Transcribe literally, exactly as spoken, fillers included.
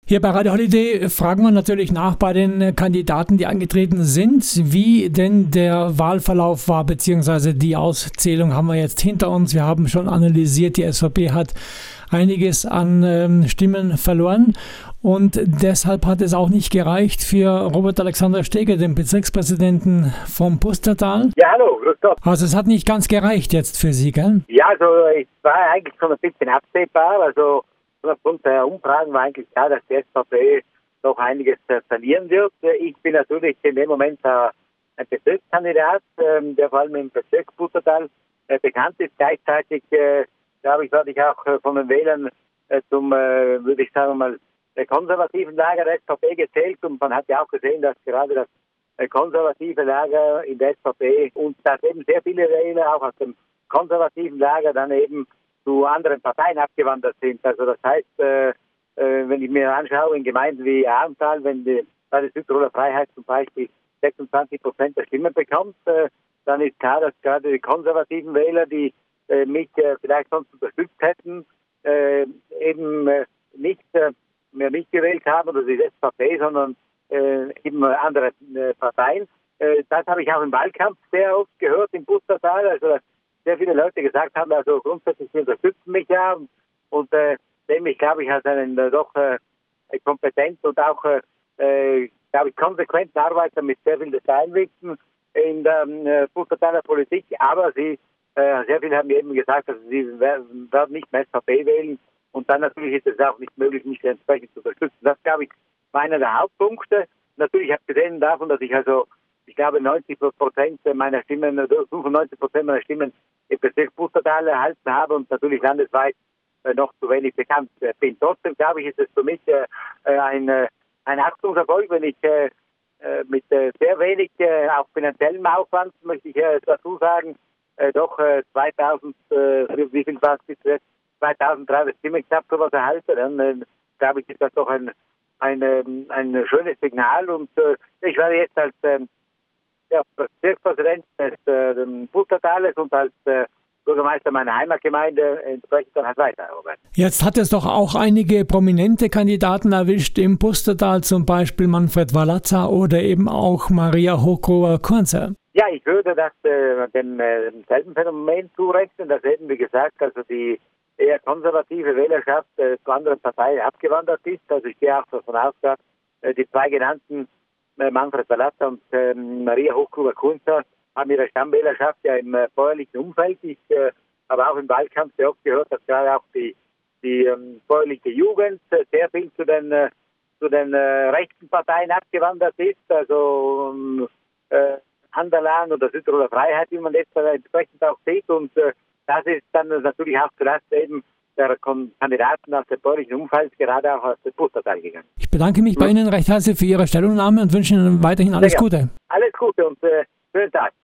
Hier bei Radio Holiday fragen wir natürlich nach bei den Kandidaten, die angetreten sind, wie denn der Wahlverlauf war, beziehungsweise die Auszählung haben wir jetzt hinter uns. Wir haben schon analysiert, die SVP hat einiges an ähm, Stimmen verloren und deshalb hat es auch nicht gereicht für Robert Alexander Steger, den Bezirkspräsidenten vom Pustertal. Ja, hallo, grüß Gott. Also es hat nicht ganz gereicht jetzt für Sie, gell? Ja, also es war eigentlich schon ein bisschen absehbar, also aufgrund der Umfragen war eigentlich klar, dass die SVP noch einiges äh, verlieren wird. Ich bin natürlich in dem Moment äh, ein Bezirkskandidat, äh, der vor allem im Bezirk Pustertal äh, bekannt ist. Gleichzeitig, äh, glaube ich, werde ich auch äh, von den Wählern äh, zum, äh, würde ich sagen mal, der konservativen Lager der SVP gezählt. Und man hat ja auch gesehen, dass gerade das äh, konservative Lager in der SVP und dass eben sehr viele Wähler auch aus dem konservativen Lager dann eben zu anderen Parteien abgewandert sind. Also das heißt, äh, äh, wenn ich mir anschaue, in Gemeinden wie Armtal, wenn die, die Südtiroler Freiheit zum Beispiel sechsundzwanzig Prozent der Stimmen bekommt, äh, dann ist klar, dass gerade die konservativen Wähler, die äh, mich äh, vielleicht sonst unterstützt hätten, äh, eben äh, nicht äh, mehr nicht gewählt haben oder die SVP, sondern äh, eben andere äh, Parteien. Äh, das habe ich auch im Wahlkampf sehr oft gehört im Pustertal. Also sehr viele Leute gesagt haben, also grundsätzlich sie unterstützen mich ja und äh, nämlich glaube ich, als einen äh, doch äh, kompetent und auch, äh, glaube ich, konsequenten Arbeiter mit sehr viel Detailwissen in der äh, Pustertaler Politik, aber sie, äh, sehr viele haben eben gesagt, also sie werden, werden nicht mehr SVP wählen und dann natürlich ist es auch nicht möglich, mich entsprechend zu unterstützen. Das, glaube ich, war einer der Hauptpunkte. Natürlich abgesehen davon, dass ich also ich glaube, neunzig Prozent meiner Stimmen, fünfundneunzig Prozent meiner Stimmen im Bezirk Pustertal erhalten habe und natürlich landesweit äh, noch zu wenig bekannt äh, bin. Trotzdem, glaube ich, ist es für mich äh, ein, äh, ein Achtungserfolg, wenn ich äh, mit äh, sehr wenig, äh, auch finanziellem Aufwand, möchte ich äh, dazu sagen, äh, doch äh, zweitausend, äh, wie viel war es bis jetzt, zweitausenddreihundert Stimmen knapp sowas erhalte. Dann äh, glaube ich, ist das doch ein, ein, ein, ein schönes Signal und äh, ich werde jetzt als äh, Ja, Bezirkspräsident des äh, Pustertales und als äh, Bürgermeister meiner Heimatgemeinde entsprechend dann halt weiterarbeiten. Jetzt hat es doch auch einige prominente Kandidaten erwischt im Pustertal, zum Beispiel Manfred Walazza oder eben auch Maria Hochgrober-Kunze. Ja, ich würde das äh, dem, äh, demselben Phänomen zurechnen, dass eben, wie gesagt, also die eher konservative Wählerschaft äh, zu anderen Parteien abgewandert ist. Also ich gehe auch davon aus, dass äh, die zwei genannten Manfred Walazza und äh, Maria Hochgruber-Kunze haben ihre Stammwählerschaft ja im äh, bäuerlichen Umfeld. Ich äh, habe auch im Wahlkampf sehr oft gehört, dass gerade auch die, die ähm, bäuerliche Jugend äh, sehr viel zu den, äh, zu den äh, rechten Parteien abgewandert ist. Also ähm, äh, Anderlan oder Südtiroler Freiheit, wie man jetzt äh, entsprechend auch sieht. Und äh, das ist dann natürlich auch zuerst eben der Kandidaten aus dem bäuerlichen Umfeld, gerade auch aus dem Pustertal gegangen. Ich bedanke mich bei Ihnen recht herzlich für Ihre Stellungnahme und wünsche Ihnen weiterhin alles Gute. Alles Gute und äh, schönen Tag.